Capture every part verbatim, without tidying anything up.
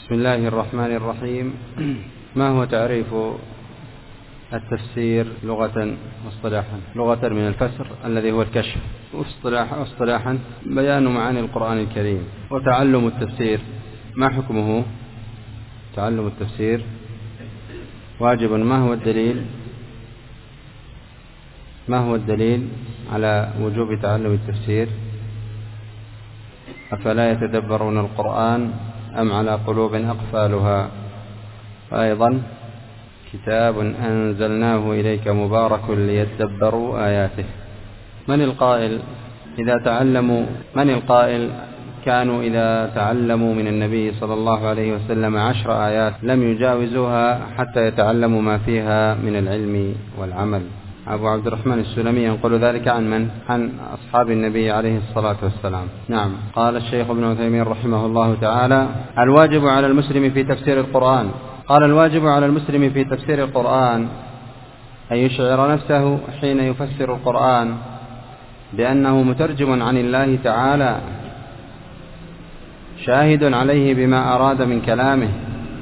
بسم الله الرحمن الرحيم. ما هو تعريف التفسير لغة واصطلاحا؟ لغة من الفسر الذي هو الكشف، واصطلاحا بيان معاني القرآن الكريم. وتعلم التفسير ما حكمه؟ تعلم التفسير واجب. ما هو الدليل؟ ما هو الدليل على وجوب تعلم التفسير؟ أفلا يتدبرون القرآن أم على قلوب أقفالها؟ أيضا كتاب أنزلناه إليك مبارك ليتدبروا آياته. من القائل إذا تعلموا من القائل كانوا إذا تعلموا من النبي صلى الله عليه وسلم عشر آيات لم يجاوزوها حتى يتعلموا ما فيها من العلم والعمل؟ أبو عبد الرحمن السلمي ينقل ذلك عن من؟ عن أصحاب النبي عليه الصلاة والسلام. نعم. قال الشيخ ابن عثيمين رحمه الله تعالى: الواجب على المسلم في تفسير القرآن. قال: الواجب على المسلم في تفسير القرآن أن يشعر نفسه حين يفسر القرآن بأنه مترجم عن الله تعالى، شاهد عليه بما أراد من كلامه،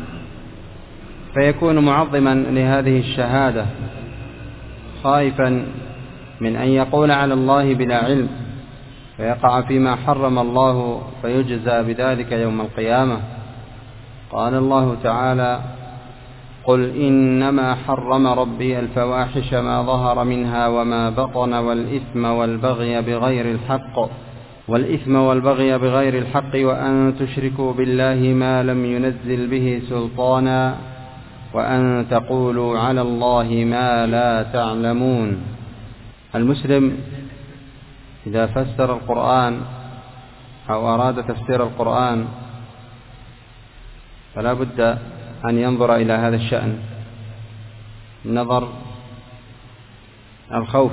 فيكون معظما لهذه الشهادة، خائفا من أن يقول على الله بلا علم فيقع فيما حرم الله فيجزى بذلك يوم القيامة. قال الله تعالى: قل إنما حرم ربي الفواحش ما ظهر منها وما بطن والإثم والبغي بغير الحق والإثم والبغي بغير الحق وأن تشركوا بالله ما لم ينزل به سلطانا وأن تقولوا على الله ما لا تعلمون. المسلم إذا فسر القرآن أو أراد تفسير القرآن فلا بد أن ينظر إلى هذا الشأن، نظر الخوف،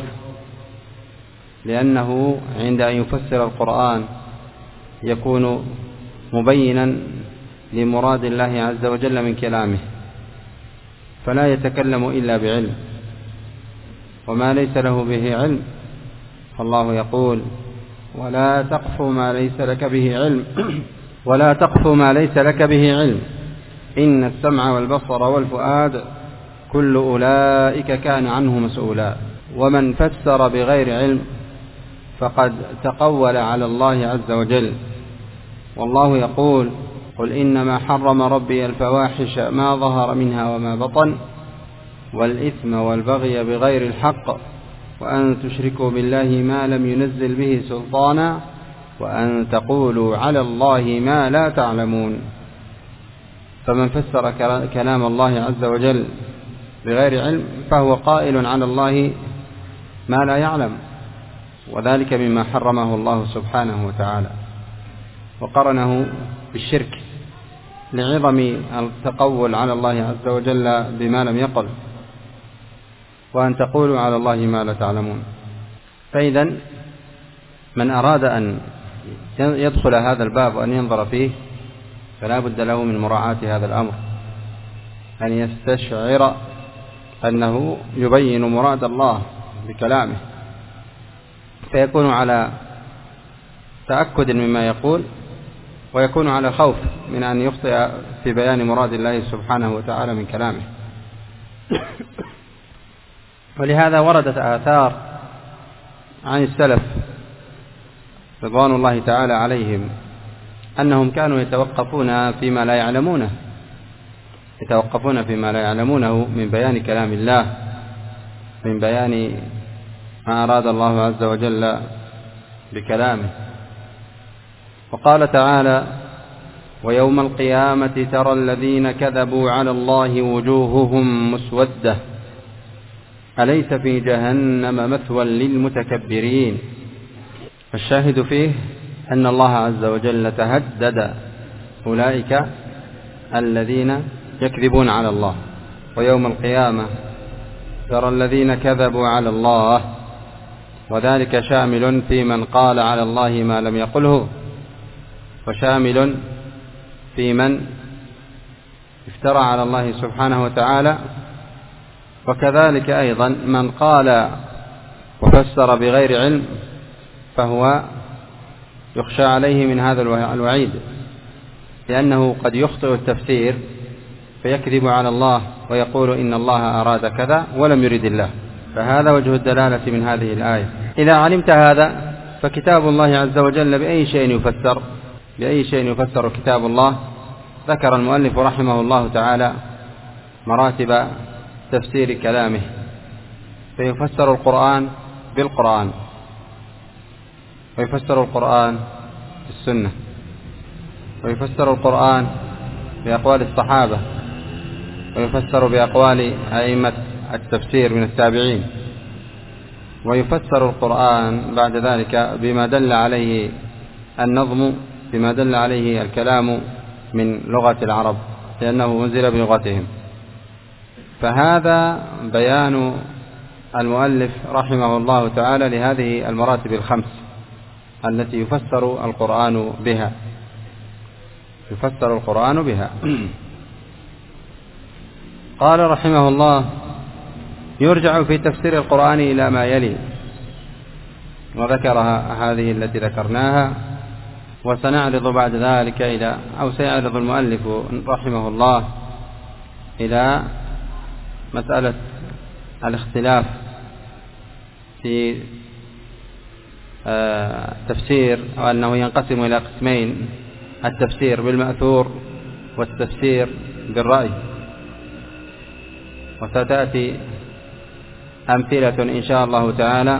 لأنه عند أن يفسر القرآن يكون مبينا لمراد الله عز وجل من كلامه، فلا يتكلم إلا بعلم، وما ليس له به علم فالله يقول: ولا تقف ما ليس لك به علم ولا تقف ما ليس لك به علم إن السمع والبصر والفؤاد كل أولئك كان عنه مسؤولا. ومن فسر بغير علم فقد تقول على الله عز وجل، والله يقول: قل إنما حرم ربي الفواحش ما ظهر منها وما بطن والإثم والبغي بغير الحق وأن تشركوا بالله ما لم ينزل به سلطانا وأن تقولوا على الله ما لا تعلمون. فمن فسر كلام الله عز وجل بغير علم فهو قائل على الله ما لا يعلم، وذلك مما حرمه الله سبحانه وتعالى، وقرنه بالشرك لعظم التقول على الله عز وجل بما لم يقل، وأن تقولوا على الله ما لا تعلمون. فإذا من أراد أن يدخل هذا الباب وأن ينظر فيه فلا بد له من مراعاة هذا الأمر، أن يستشعر أنه يبين مراد الله بكلامه، فيكون على تأكد مما يقول، ويكون على خوف من أن يخطئ في بيان مراد الله سبحانه وتعالى من كلامه. ولهذا وردت آثار عن السلف رضوان الله تعالى عليهم أنهم كانوا يتوقفون فيما لا يعلمونه يتوقفون فيما لا يعلمونه من بيان كلام الله، من بيان ما أراد الله عز وجل بكلامه. وقال تعالى: ويوم القيامة ترى الذين كذبوا على الله وجوههم مسودة أليس في جهنم مثوى للمتكبرين. الشاهد فيه أن الله عز وجل تهدد أولئك الذين يكذبون على الله. ويوم القيامة ترى الذين كذبوا على الله، وذلك شامل في من قال على الله ما لم يقله، وشامل في من افترى على الله سبحانه وتعالى، وكذلك أيضا من قال وفسر بغير علم فهو يخشى عليه من هذا الوعيد. لأنه قد يخطئ التفسير فيكذب على الله ويقول إن الله أراد كذا ولم يرد الله. فهذا وجه الدلالة من هذه الآية. إذا علمت هذا فكتاب الله عز وجل بأي شيء يفسر بأي شيء يفسر كتاب الله. ذكر المؤلف رحمه الله تعالى مراتب تفسير كلامه، فيفسر القرآن بالقرآن، ويفسر القرآن بالسنة، ويفسر القرآن بأقوال الصحابة، ويفسر بأقوال أئمة التفسير من التابعين، ويفسر القرآن بعد ذلك بما دل عليه النظم، بما دل عليه الكلام من لغة العرب، لأنه منزل بلغتهم. فهذا بيان المؤلف رحمه الله تعالى لهذه المراتب الخمس التي يفسر القرآن بها يفسر القرآن بها. قال رحمه الله: يرجع في تفسير القرآن إلى ما يلي، وذكرها هذه التي ذكرناها، وسنعرض بعد ذلك إلى أو سيعرض المؤلف رحمه الله إلى مسألة الاختلاف في تفسير، وأنه ينقسم إلى قسمين: التفسير بالمأثور والتفسير بالرأي. وستأتي أمثلة إن شاء الله تعالى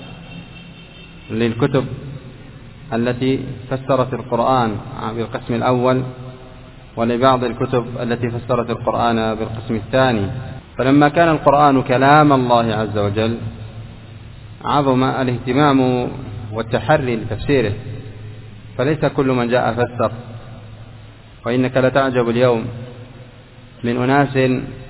للكتب التي فسرت القرآن بالقسم الأول، ولبعض الكتب التي فسرت القرآن بالقسم الثاني. فلما كان القرآن كلام الله عز وجل عظم الاهتمام والتحري لتفسيره، فليس كل من جاء فسر. وإنك لتعجب اليوم من أناس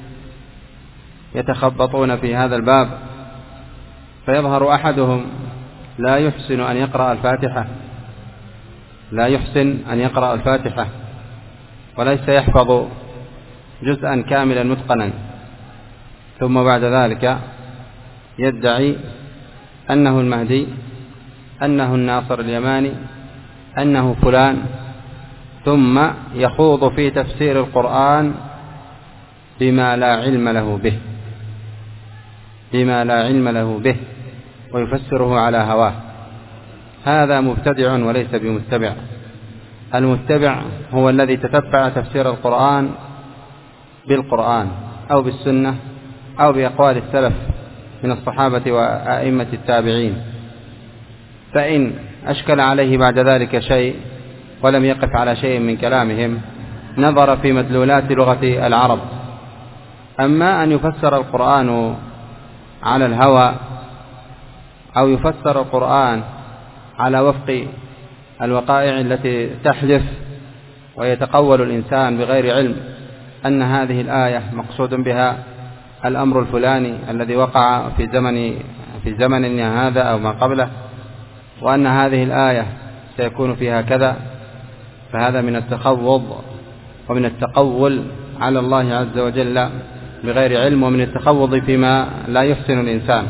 يتخبطون في هذا الباب، فيظهر أحدهم لا يحسن أن يقرأ الفاتحة لا يحسن أن يقرأ الفاتحة وليس يحفظ جزءا كاملا متقنا، ثم بعد ذلك يدعي أنه المهدي، أنه الناصر اليماني، أنه فلان، ثم يخوض في تفسير القرآن بما لا علم له به بما لا علم له به ويفسره على هواه. هذا مبتدع وليس بمتبع. المتبع هو الذي تتبع تفسير القرآن بالقرآن أو بالسنة أو بأقوال السلف من الصحابة وأئمة التابعين. فإن أشكل عليه بعد ذلك شيء ولم يقف على شيء من كلامهم نظر في مدلولات لغة العرب. أما أن يفسر القرآن على الهوى أو يفسر القرآن على وفق الوقائع التي تحدث، ويتقول الإنسان بغير علم أن هذه الآية مقصود بها الأمر الفلاني الذي وقع في زمن في زمننا هذا أو ما قبله، وأن هذه الآية سيكون فيها كذا، فهذا من التخوض ومن التقول على الله عز وجل بغير علم، ومن التخوض فيما لا يحسن الإنسان.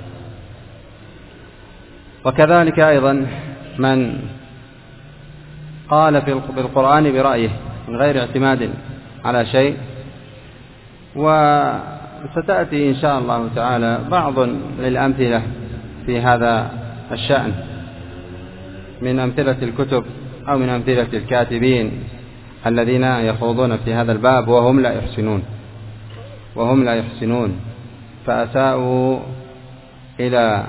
وكذلك أيضا من قال في القرآن برأيه من غير اعتماد على شيء. وستأتي إن شاء الله تعالى بعض للأمثلة في هذا الشأن من أمثلة الكتب أو من أمثلة الكاتبين الذين يخوضون في هذا الباب وهم لا يحسنون وهم لا يحسنون فأساءوا إلى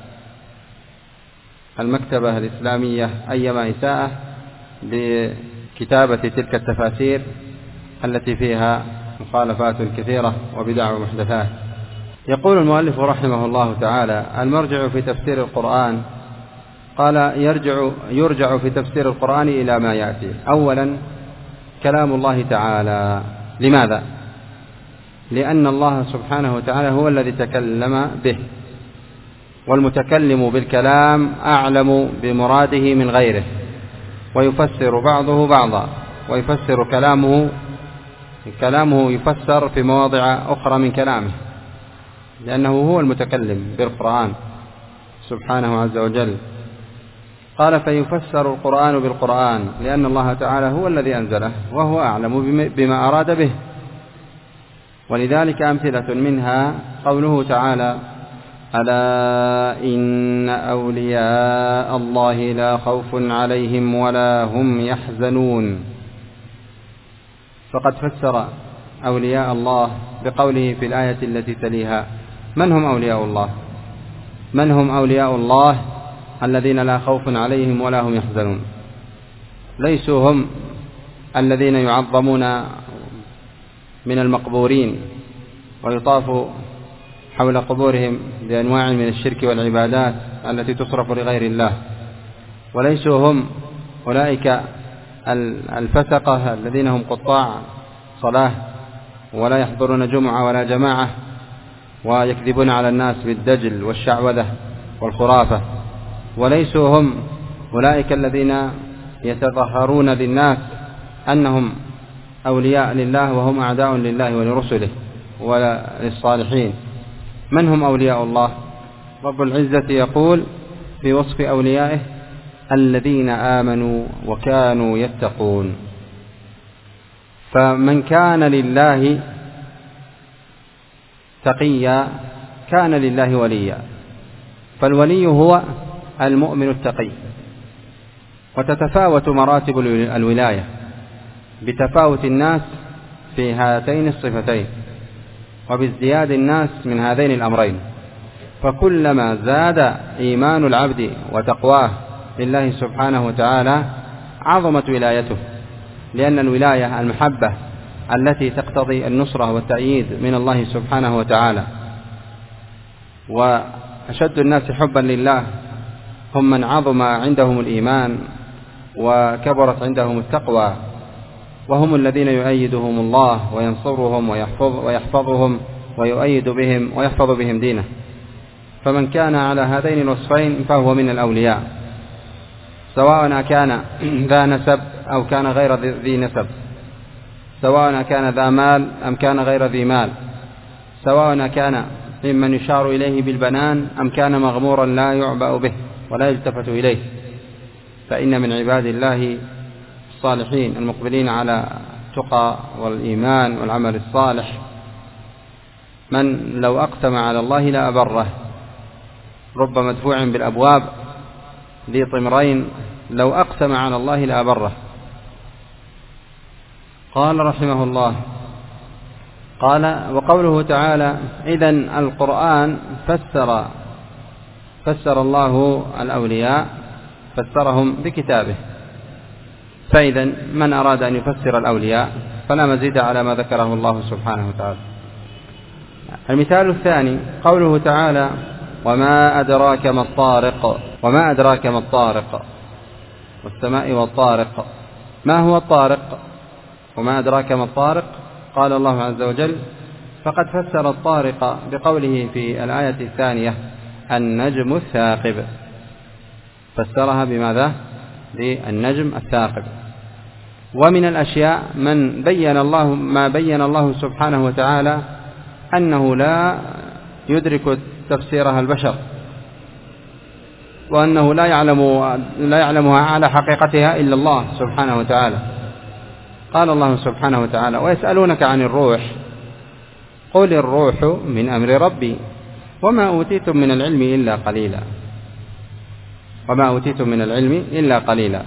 المكتبة الإسلامية أيما إساءة بكتابة تلك التفاسير التي فيها مخالفات كثيرة وبدع ومحدثات. يقول المؤلف رحمه الله تعالى: المرجع في تفسير القرآن. قال: يرجع, يرجع في تفسير القرآن إلى ما يأتي. أولا كلام الله تعالى. لماذا؟ لأن الله سبحانه وتعالى هو الذي تكلم به، والمتكلم بالكلام أعلم بمراده من غيره، ويفسر بعضه بعضا، ويفسر كلامه كلامه يفسر في مواضع أخرى من كلامه، لأنه هو المتكلم بالقرآن سبحانه عز وجل. قال فيفسر القرآن بالقرآن لأن الله تعالى هو الذي أنزله وهو أعلم بما أراد به. ولذلك أمثلة منها قوله تعالى ألا إن أولياء الله لا خوف عليهم ولا هم يحزنون. فقد فسر أولياء الله بقوله في الآية التي تليها من هم أولياء الله؟ من هم أولياء الله الذين لا خوف عليهم ولا هم يحزنون؟ ليسوا هم الذين يعظمون من المقبورين ويطاف حول قبورهم بأنواع من الشرك والعبادات التي تصرف لغير الله، وليسوا هم أولئك الفسقة الذين هم قطاع صلاة ولا يحضرون جمعة ولا جماعة ويكذبون على الناس بالدجل والشعوذة والخرافة، وليسوا هم أولئك الذين يتظاهرون للناس أنهم أولياء لله وهم أعداء لله ولرسله وللصالحين. من هم أولياء الله؟ رب العزة يقول في وصف أوليائه الذين آمنوا وكانوا يتقون. فمن كان لله تقيا كان لله وليا، فالولي هو المؤمن التقي. وتتفاوت مراتب الولاية بتفاوت الناس في هاتين الصفتين وبازدياد الناس من هذين الأمرين، فكلما زاد إيمان العبد وتقواه لله سبحانه وتعالى عظمت ولايته، لأن الولاية المحبة التي تقتضي النصرة والتأييد من الله سبحانه وتعالى. وأشد الناس حبا لله هم من عظم عندهم الإيمان وكبرت عندهم التقوى، وهم الذين يؤيدهم الله وينصرهم ويحفظ ويحفظهم ويؤيد بهم ويحفظ بهم دينه. فمن كان على هذين الوصفين فهو من الأولياء، سواء كان ذا نسب أو كان غير ذي نسب، سواء كان ذا مال أم كان غير ذي مال، سواء كان ممن يشار إليه بالبنان أم كان مغمورا لا يعبأ به ولا يلتفت إليه. فإن من عباد الله الصالحين المقبلين على التقى والإيمان والعمل الصالح من لو أقسم على الله لا أبره، رب مدفوع بالأبواب ذي طمرين لو أقسم على الله لا أبره. قال رحمه الله قال وقوله تعالى إذن القرآن فسر فسر الله الأولياء فسرهم بكتابه. فإذا من أراد أن يفسر الأولياء فلا مزيد على ما ذكره الله سبحانه وتعالى. المثال الثاني قوله تعالى وما أدراك ما الطارق. وما أدراك ما الطارق والسماء والطارق. ما هو الطارق وما أدراك ما الطارق؟ قال الله عز وجل فقد فسر الطارق بقوله في الآية الثانية النجم الثاقب، فسرها بماذا؟ بالنجم الثاقب. ومن الأشياء من بين الله ما بين الله سبحانه وتعالى أنه لا يدرك تفسيرها البشر، وأنه لا يعلم لا يعلمها على حقيقتها إلا الله سبحانه وتعالى. قال الله سبحانه وتعالى ويسألونك عن الروح قل الروح من أمر ربي وما أوتيتم من العلم إلا قليلا. وما أوتيتم من العلم إلا قليلا.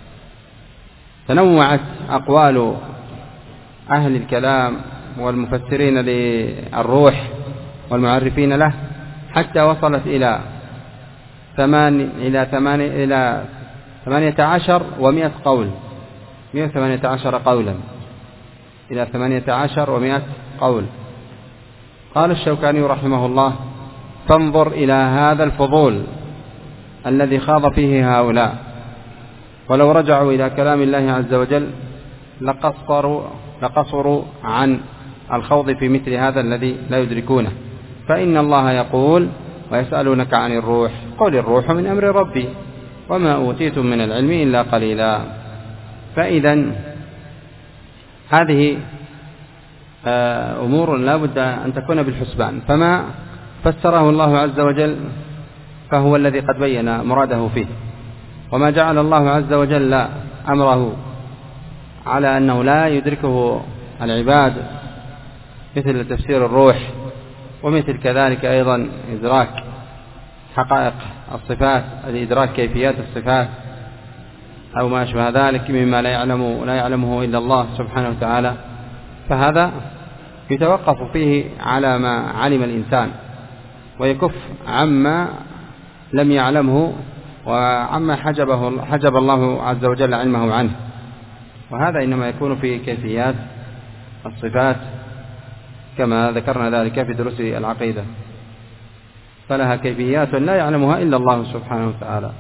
تنوعت أقوال أهل الكلام والمفسرين للروح والمعرفين له حتى وصلت إلى ثمان إلى ثمان إلى ثمانية عشر ومئة قول، مئة وثمانية عشر قولا، إلى ثمانية عشر ومئة قول. قال الشوكاني رحمه الله فانظر إلى هذا الفضول الذي خاض فيه هؤلاء، ولو رجعوا إلى كلام الله عز وجل لقصروا, لقصروا عن الخوض في مثل هذا الذي لا يدركونه. فإن الله يقول ويسألونك عن الروح قل الروح من أمر ربي وما أوتيتم من العلم إلا قليلا. فإذا هذه أمور لا بد أن تكون بالحسبان، فما فسره الله عز وجل فهو الذي قد بين مراده فيه، وما جعل الله عز وجل أمره على أنه لا يدركه العباد مثل تفسير الروح، ومثل كذلك أيضا إدراك حقائق الصفات، الإدراك كيفيات الصفات أو ما أشبه ذلك مما لا يعلم لا يعلمه إلا الله سبحانه وتعالى، فهذا يتوقف فيه على ما علم الإنسان، ويكف عما لم يعلمه وعما حجبه حجب الله عز وجل علمه عنه. وهذا إنما يكون في كيفيات الصفات كما ذكرنا ذلك في دروس العقيدة، فلها كيفيات لا يعلمها إلا الله سبحانه وتعالى.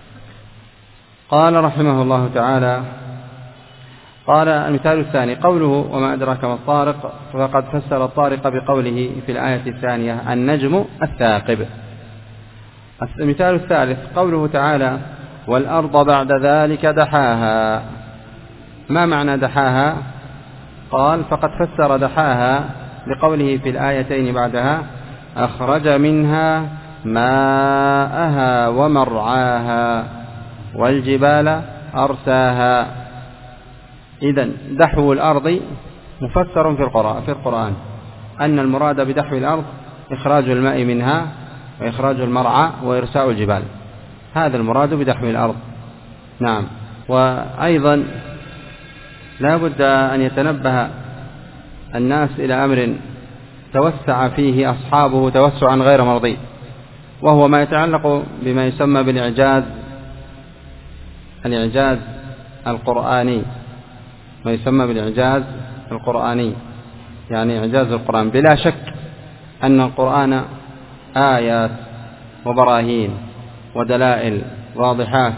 قال رحمه الله تعالى: قال المثال الثاني قوله: وما أدراك ما الطارق، فقد فسر الطارق بقوله في الآية الثانية: النجم الثاقب. المثال الثالث قوله تعالى: والأرض بعد ذلك دحاها. ما معنى دحاها؟ قال: فقد فسر دحاها بقوله في الآيتين بعدها: أخرج منها ماءها ومرعاها والجبال أرساها. إذن دحو الأرض مفسر في القرآن في القرآن أن المراد بدحو الأرض إخراج الماء منها وإخراج المرعى وإرساء الجبال، هذا المراد بدحو الأرض. نعم. وأيضا لا بد أن يتنبه الناس إلى أمر توسع فيه أصحابه توسعا غير مرضي، وهو ما يتعلق بما يسمى بالإعجاز الإعجاز القرآني، ما يسمى بالإعجاز القرآني، يعني إعجاز القرآن. بلا شك أن القرآن آيات وبراهين ودلائل واضحات،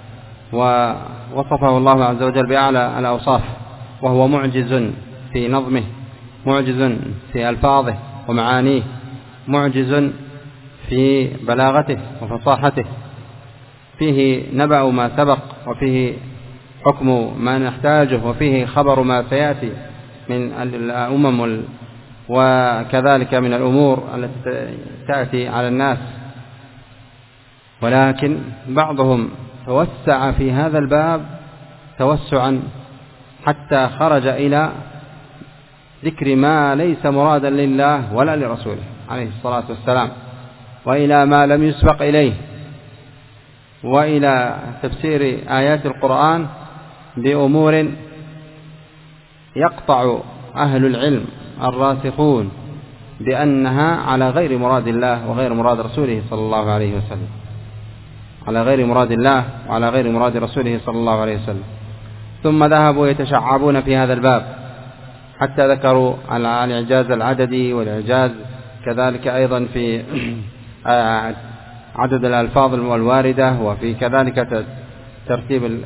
ووصفه الله عز وجل بأعلى الأوصاف، وهو معجز في نظمه، معجز في ألفاظه ومعانيه، معجز في بلاغته وفصاحته، فيه نبأ ما سبق، وفيه حكم ما نحتاجه، وفيه خبر ما سيأتي من الأمم وكذلك من الأمور التي تأتي على الناس. ولكن بعضهم توسع في هذا الباب توسعا حتى خرج إلى ذكر ما ليس مرادا لله ولا لرسوله عليه الصلاة والسلام، وإلى ما لم يسبق إليه، وإلى تفسير آيات القرآن بأمور يقطع أهل العلم الراسخون بأنها على غير مراد الله وغير مراد رسوله صلى الله عليه وسلم، على غير مراد الله وعلى غير مراد رسوله صلى الله عليه وسلم. ثم ذهبوا يتشعبون في هذا الباب حتى ذكروا الإعجاز العددي والإعجاز كذلك أيضا في عدد الألفاظ الواردة، وفي كذلك ترتيب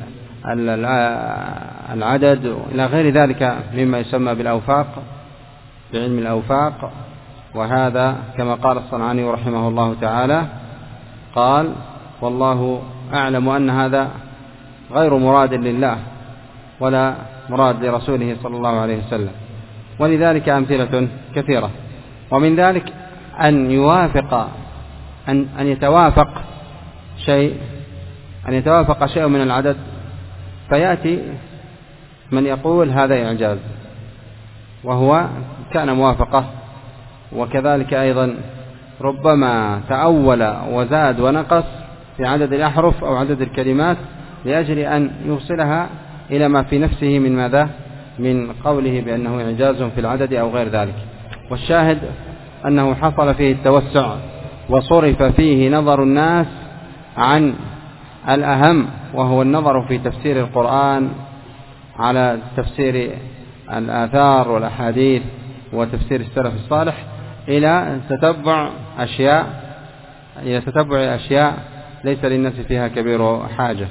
العدد إلى غير ذلك مما يسمى بالأوفاق، بعلم الأوفاق. وهذا كما قال الصنعاني رحمه الله تعالى، قال: والله أعلم أن هذا غير مراد لله ولا مراد لرسوله صلى الله عليه وسلم. ولذلك أمثلة كثيرة، ومن ذلك أن يوافق أن أن يتوافق شيء أن يتوافق شيء من العدد، فيأتي من يقول هذا إعجاز وهو كان موافقة، وكذلك أيضا ربما تأول وزاد ونقص في عدد الأحرف أو عدد الكلمات لأجل أن يوصلها إلى ما في نفسه من ماذا؟ من قوله بأنه إعجاز في العدد أو غير ذلك. والشاهد أنه حصل فيه التوسع، وصرف فيه نظر الناس عن الأهم، وهو النظر في تفسير القرآن على تفسير الآثار والأحاديث وتفسير السلف الصالح، إلى تتبع أشياء إلى تتبع أشياء ليس للناس فيها كبير حاجة.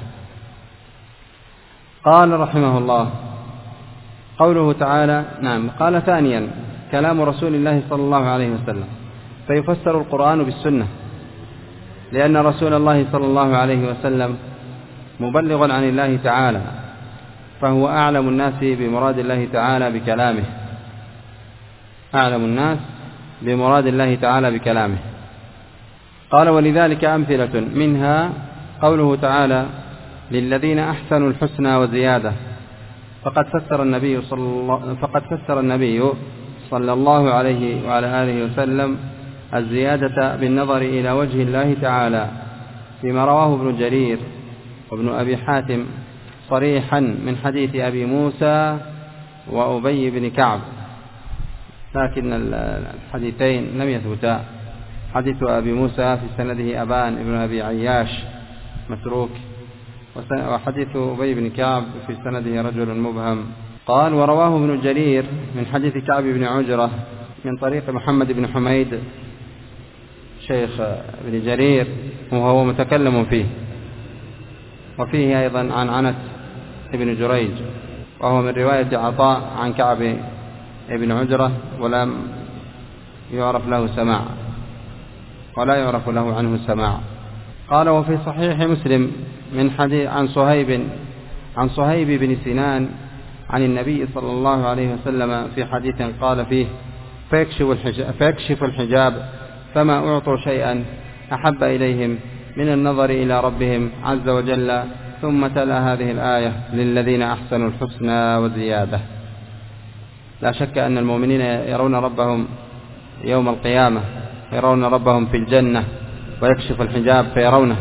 قال رحمه الله: قوله تعالى. نعم. قال: ثانيا كلام رسول الله صلى الله عليه وسلم، فيفسر القرآن بالسنة، لأن رسول الله صلى الله عليه وسلم مبلغ عن الله تعالى، فهو أعلم الناس بمراد الله تعالى بكلامه أعلم الناس بمراد الله تعالى بكلامه. قال: ولذلك أمثلة منها قوله تعالى: للذين أحسنوا الحسنى وزيادة. فقد فسر النبي صلى الله فقد فسر النبي صلى الله عليه وعلى آله وسلم الزيادة بالنظر إلى وجه الله تعالى فيما رواه ابن جرير وابن أبي حاتم صريحا من حديث أبي موسى وأبي بن كعب، لكن الحديثين لم يثبتا. حديث أبي موسى في سنده أبان ابن أبي عياش متروك، وحديث أبي بن كعب في سنده رجل مبهم. قال: ورواه ابن جرير من حديث كعب بن عجرة من طريق محمد بن حميد شيخ ابن جرير وهو متكلم فيه، وفيه أيضا عن عنس ابن جريج وهو من رواية عطاء عن كعب ابن عجرة، ولم يعرف له سماع ولا يعرف له عنه سماع. قال: وفي صحيح مسلم من حديث عن صهيب عن صهيب بن سنان عن النبي صلى الله عليه وسلم في حديث قال فيه: فيكشف الحجاب, فيكشف الحجاب فما أعطوا شيئا أحب إليهم من النظر إلى ربهم عز وجل، ثم تلا هذه الآية: للذين أحسنوا الحسنى وزيادة. لا شك أن المؤمنين يرون ربهم يوم القيامة، يرون ربهم في الجنة ويكشف الحجاب فيرونه.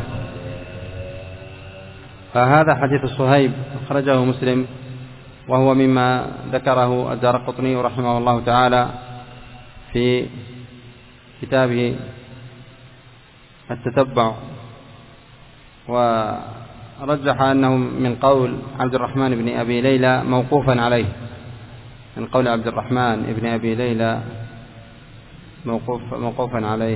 فهذا حديث صهيب أخرجه مسلم، وهو مما ذكره الدارقطني رحمه الله تعالى في كتابه التتبع، ورجح أنه من قول عبد الرحمن بن أبي ليلى موقوفا عليه، من قول عبد الرحمن بن أبي ليلى موقوف موقوفا عليه.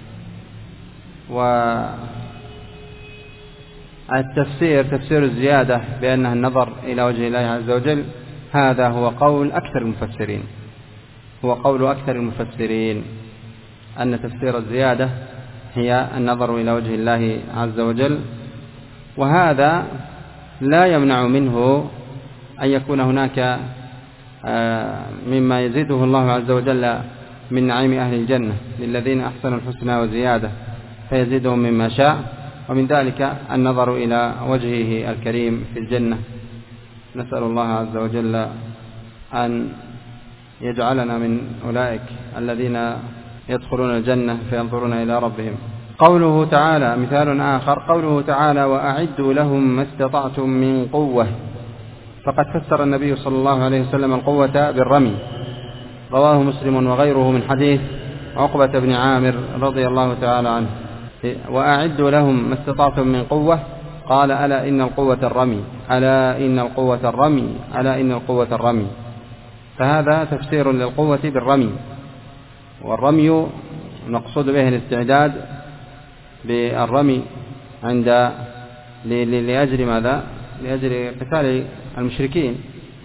والتفسير تفسير الزيادة بأنها النظر إلى وجه الله عز وجل، هذا هو قول أكثر المفسرين هو قول أكثر المفسرين أن تفسير الزيادة هي النظر إلى وجه الله عز وجل. وهذا لا يمنع منه أن يكون هناك مما يزيده الله عز وجل من نعيم أهل الجنة، للذين أحسنوا الحسنى وزيادة، فيزيدهم مما شاء، ومن ذلك النظر إلى وجهه الكريم في الجنة. نسأل الله عز وجل أن يجعلنا من أولئك الذين يدخلون الجنة فينظرون إلى ربهم. قوله تعالى مثال آخر، قوله تعالى: وأعدوا لهم ما استطعتم من قوة. فقد فسر النبي صلى الله عليه وسلم القوة بالرمي، رواه مسلم وغيره من حديث عقبة بن عامر رضي الله تعالى عنه: وأعدوا لهم ما استطعتم من قوة، قال: ألا إن القوة الرمي، ألا إن القوة الرمي، ألا إن القوة الرمي. فهذا تفسير للقوة بالرمي، والرمي نقصد به الاستعداد بالرمي عند لأجل ماذا؟ لأجل قتال المشركين.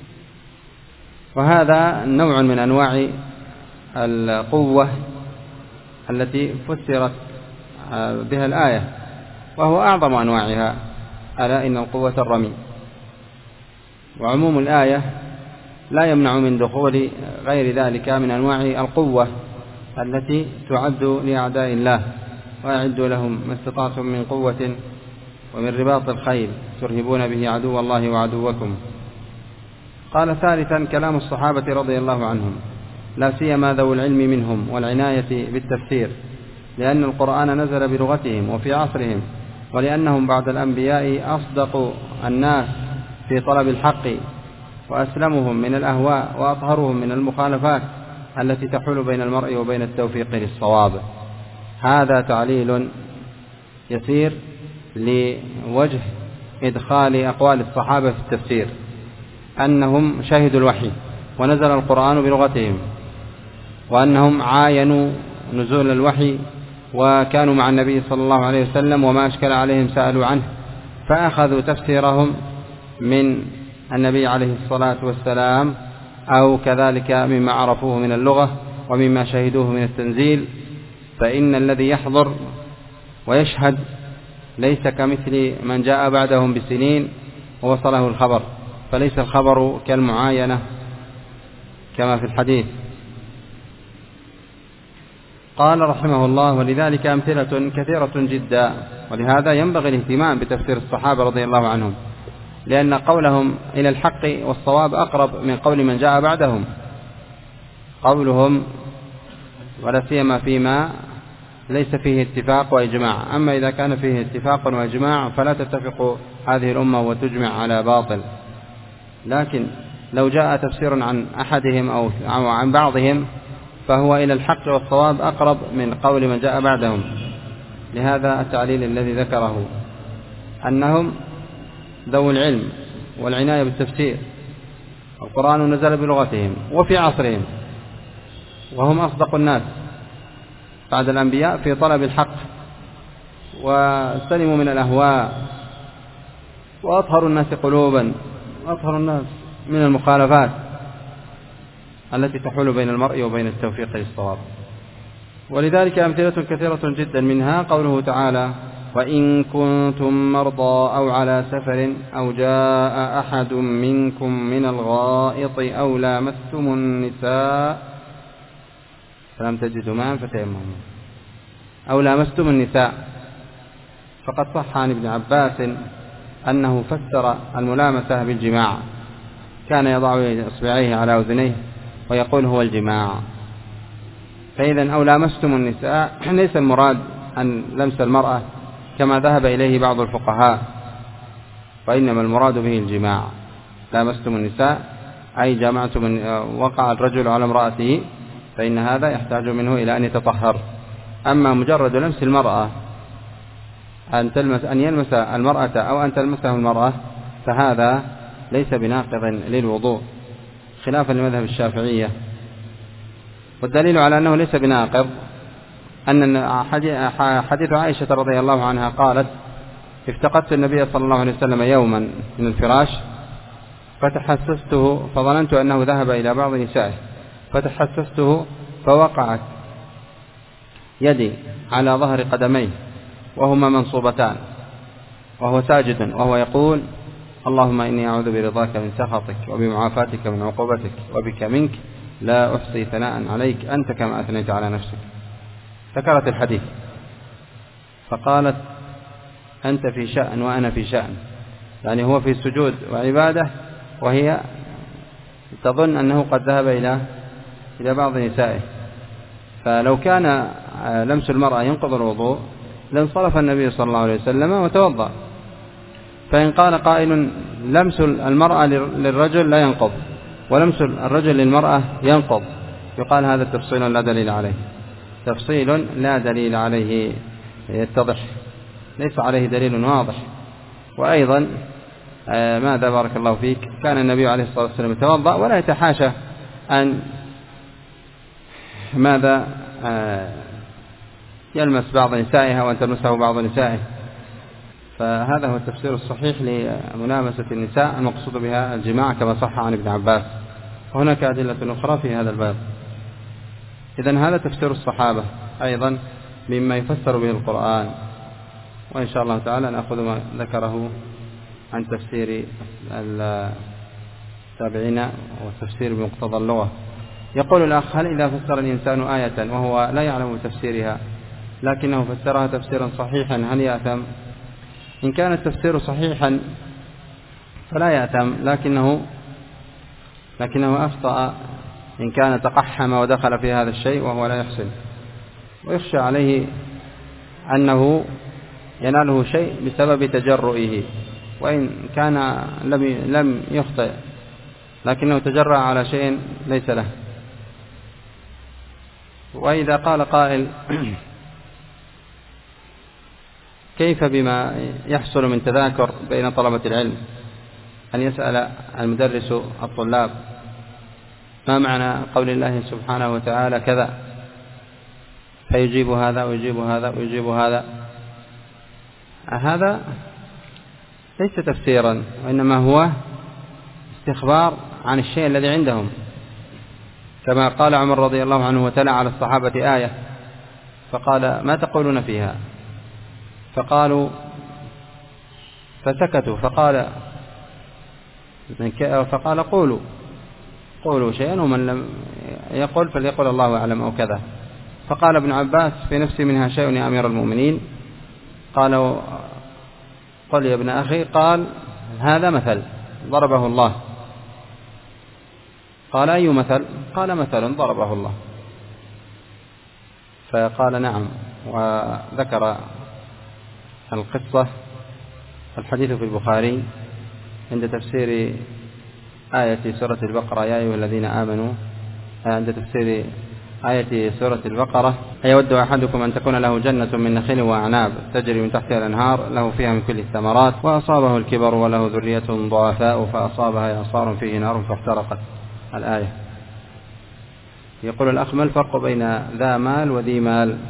وهذا نوع من أنواع القوة التي فسرت بها الآية، وهو أعظم أنواعها: ألا إن القوة الرمي. وعموم الآية لا يمنع من دخول غير ذلك من أنواع القوة التي تعد لأعداء الله: وأعدوا لهم ما استطعتم من قوة ومن رباط الخيل ترهبون به عدو الله وعدوكم. قال: ثالثا كلام الصحابة رضي الله عنهم، لا سيما ذو العلم منهم والعناية بالتفسير، لأن القرآن نزل بلغتهم وفي عصرهم، ولأنهم بعد الأنبياء أصدق الناس في طلب الحق، وأسلمهم من الأهواء، وأطهرهم من المخالفات التي تحول بين المرء وبين التوفيق للصواب. هذا تعليل يسير لوجه إدخال أقوال الصحابة في التفسير، أنهم شهدوا الوحي ونزل القرآن بلغتهم، وأنهم عاينوا نزول الوحي وكانوا مع النبي صلى الله عليه وسلم، وما أشكل عليهم سألوا عنه، فأخذوا تفسيرهم من النبي عليه الصلاة والسلام، أو كذلك مما عرفوه من اللغة ومما شهدوه من التنزيل. فإن الذي يحضر ويشهد ليس كمثل من جاء بعدهم بسنين ووصله الخبر، فليس الخبر كالمعاينة كما في الحديث. قال رحمه الله: ولذلك أمثلة كثيرة جدا، ولهذا ينبغي الاهتمام بتفسير الصحابة رضي الله عنهم، لأن قولهم إلى الحق والصواب أقرب من قول من جاء بعدهم. قولهم ولا سيما فيما ليس فيه اتفاق وإجماع، أما إذا كان فيه اتفاق وإجماع فلا تتفق هذه الأمة وتجمع على باطل. لكن لو جاء تفسير عن أحدهم أو عن بعضهم فهو إلى الحق والصواب أقرب من قول من جاء بعدهم. لهذا التعليل الذي ذكره أنهم ذو العلم والعناية بالتفسير، القرآن نزل بلغتهم وفي عصرهم، وهم أصدق الناس بعد الأنبياء في طلب الحق، وسلموا من الأهواء، وأطهر الناس قلوبا، وأطهر الناس من المخالفات التي تحول بين المرء وبين التوفيق للصواب. ولذلك أمثلة كثيرة جدا، منها قوله تعالى: وإن كنتم مرضى أو على سفر أو جاء أحد منكم من الغائط أو لامستم النساء فلم تجدوا ماء فتيمموا أو لامستم النساء. فقد صح عن ابن عباس أنه فسر الملامسة بالجماع، كان يضع إصبعيه على أذنيه ويقول هو الجماع. فإذا أو لامستم النساء ليس المراد أن لمس المرأة كما ذهب إليه بعض الفقهاء، وإنما المراد به الجماع. لامستم النساء أي جمعتم، وقع الرجل على امرأته، فإن هذا يحتاج منه إلى أن يتطهر. أما مجرد لمس المرأة، أن تلمس أن يلمس المرأة أو أن تلمسه المرأة، فهذا ليس بناقض للوضوء، خلافا لمذهب الشافعية. والدليل على أنه ليس بناقض أن حديث عائشة رضي الله عنها قالت: افتقدت النبي صلى الله عليه وسلم يوما من الفراش فتحسسته فظننت أنه ذهب إلى بعض نسائه، فتحسسته فوقعت يدي على ظهر قدميه وهما منصوبتان وهو ساجد، وهو يقول: اللهم إني أعوذ برضاك من سخطك وبمعافاتك من عقوبتك وبك منك، لا أحصي ثناء عليك أنت كما أثنيت على نفسك. ذكرت الحديث فقالت: أنت في شأن وأنا في شأن، يعني هو في سجود وعبادة وهي تظن أنه قد ذهب إلى إلى بعض نسائه. فلو كان لمس المرأة ينقض الوضوء لانصرف النبي صلى الله عليه وسلم وتوضأ. فإن قال قائل: لمس المرأة للرجل لا ينقض ولمس الرجل للمرأة ينقض، يقال هذا تفصيل لا دليل عليه، تفصيل لا دليل عليه يتضح، ليس عليه دليل واضح. وأيضا ماذا بارك الله فيك، كان النبي عليه الصلاة والسلام يتوضأ ولا يتحاشى أن ماذا يلمس بعض نسائها وأن تلمسه بعض نسائه. فهذا هو التفسير الصحيح لملامسة النساء، المقصود بها الجماع كما صح عن ابن عباس، وهناك أدلة أخرى في هذا الباب. إذن هذا تفسير الصحابة أيضا مما يفسر به القرآن، وإن شاء الله تعالى نأخذ ما ذكره عن تفسير التابعين والتفسير بمقتضى اللغة. يقول الأخ: هل إذا فسر الإنسان آية وهو لا يعلم تفسيرها لكنه فسرها تفسيرا صحيحا هل يأثم؟ إن كان التفسير صحيحا فلا يأثم، لكنه لكنه أخطأ إن كان تقحم ودخل في هذا الشيء وهو لا يحسن، ويخشى عليه أنه يناله شيء بسبب تجرؤه، وإن كان لم لم يخطئ لكنه تجرأ على شيء ليس له. وإذا قال قائل: كيف بما يحصل من تذاكر بين طلبة العلم، أن يسأل المدرس الطلاب ما معنى قول الله سبحانه وتعالى كذا، فيجيب هذا ويجيب هذا ويجيب هذا؟ هذا ليس تفسيرا، وإنما هو استخبار عن الشيء الذي عندهم، كما قال عمر رضي الله عنه وتلا على الصحابة آية فقال: ما تقولون فيها؟ فقالوا فسكتوا، فقال فقال قولوا قولوا شيئا، ومن لم يقل فليقل الله أعلم أو كذا. فقال ابن عباس في نفسي منها شيء يا أمير المؤمنين. قالوا قل يا ابن أخي. قال هذا مثل ضربه الله. قال أي مثل؟ قال مثل ضربه الله. فقال نعم. وذكر القصة. الحديث في البخاري عند تفسير آية سورة البقرة يا أيها الذين آمنوا، عند تفسير آية سورة البقرة: أيود أحدكم أن تكون له جنة من نخيل وأعناب تجري من تحتها الأنهار له فيها من كل الثمرات وأصابه الكبر وله ذرية ضعفاء فأصابها إعصار فيه نار فاحترقت. الآية. يقول الأخ: ما الفرق بين ذا مال وذي مال؟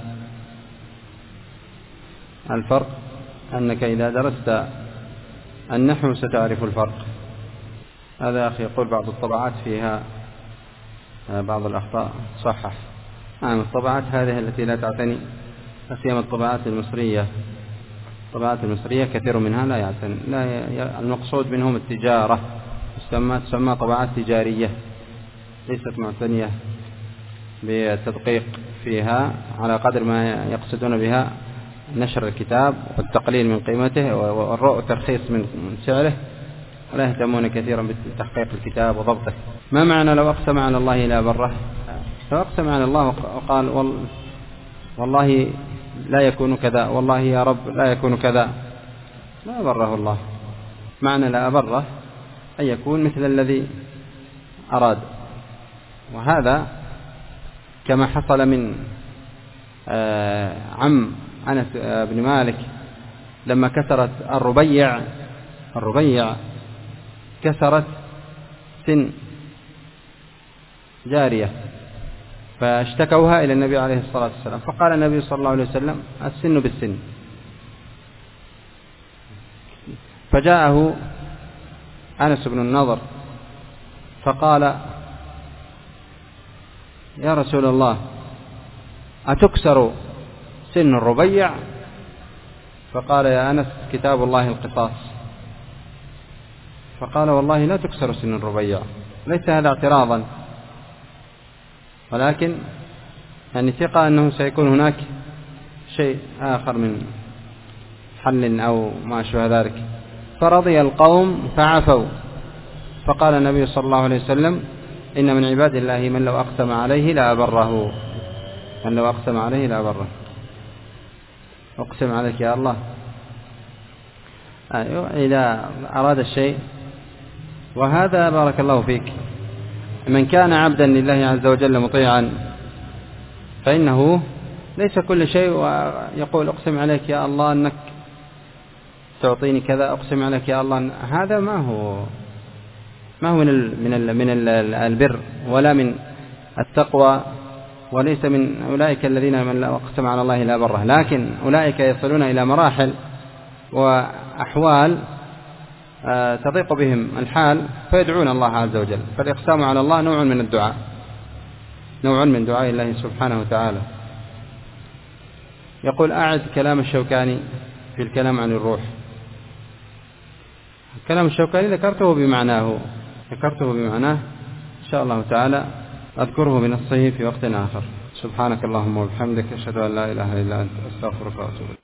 الفرق أنك إذا درست النحو ستعرف الفرق. هذا أخي يقول بعض الطبعات فيها بعض الأخطاء صحح. نعم الطبعات هذه التي لا تعتني، أسيما الطبعات المصرية. الطبعات المصرية كثير منها لا يعتني، لا ي... المقصود منهم التجارة، تسمى تسمى طبعات تجارية، ليست معتنية بالتدقيق فيها على قدر ما يقصدون بها نشر الكتاب والتقليل من قيمته والترخيص من سعره، ولا يهتمون كثيرا بتحقيق الكتاب وضبطه. ما معنى لو أقسم على الله لا بره؟ لو أقسم على الله وقال والله لا يكون كذا، والله يا رب لا يكون كذا، لا بره الله. معنى لا بره أن يكون مثل الذي أراد. وهذا كما حصل من عم أنس بن مالك لما كسرت الربيع الربيع كسرت سن جارية فاشتكوها إلى النبي عليه الصلاة والسلام، فقال النبي صلى الله عليه وسلم: السن بالسن. فجاءه أنس بن النضر فقال: يا رسول الله أتكسر سن الربيع؟ فقال: يا أنس كتاب الله القصاص. فقال: والله لا تكسر سن الربيع. ليس هذا اعتراضا، ولكن يعني ثقة أنه سيكون هناك شيء آخر من حل أو ما شابه ذلك. فرضي القوم فعفوا. فقال النبي صلى الله عليه وسلم: إن من عباد الله من لو أقسم عليه لا بره، من لو أقسم عليه لا بره. أقسم عليك يا الله. أيوة إذا أراد الشيء. وهذا بارك الله فيك من كان عبدا لله عز وجل مطيعا فإنه ليس كل شيء يقول أقسم عليك يا الله أنك تعطيني كذا، أقسم عليك يا الله. هذا ما هو ما هو من ال من ال من ال البر ولا من التقوى، وليس من أولئك الذين من لا أقسم على الله لا بره. لكن أولئك يصلون إلى مراحل وأحوال تضيق بهم الحال فيدعون الله عز وجل. فالإقسام على الله نوع من الدعاء، نوع من دعاء الله سبحانه وتعالى. يقول: أعد كلام الشوكاني في الكلام عن الروح. كلام الشوكاني ذكرته بمعناه ذكرته بمعناه إن شاء الله تعالى أذكره بنصه في وقت آخر. سبحانك اللهم وبحمدك، أشهد أن لا إله إلا أنت، أستغفرك وأتوب إليك.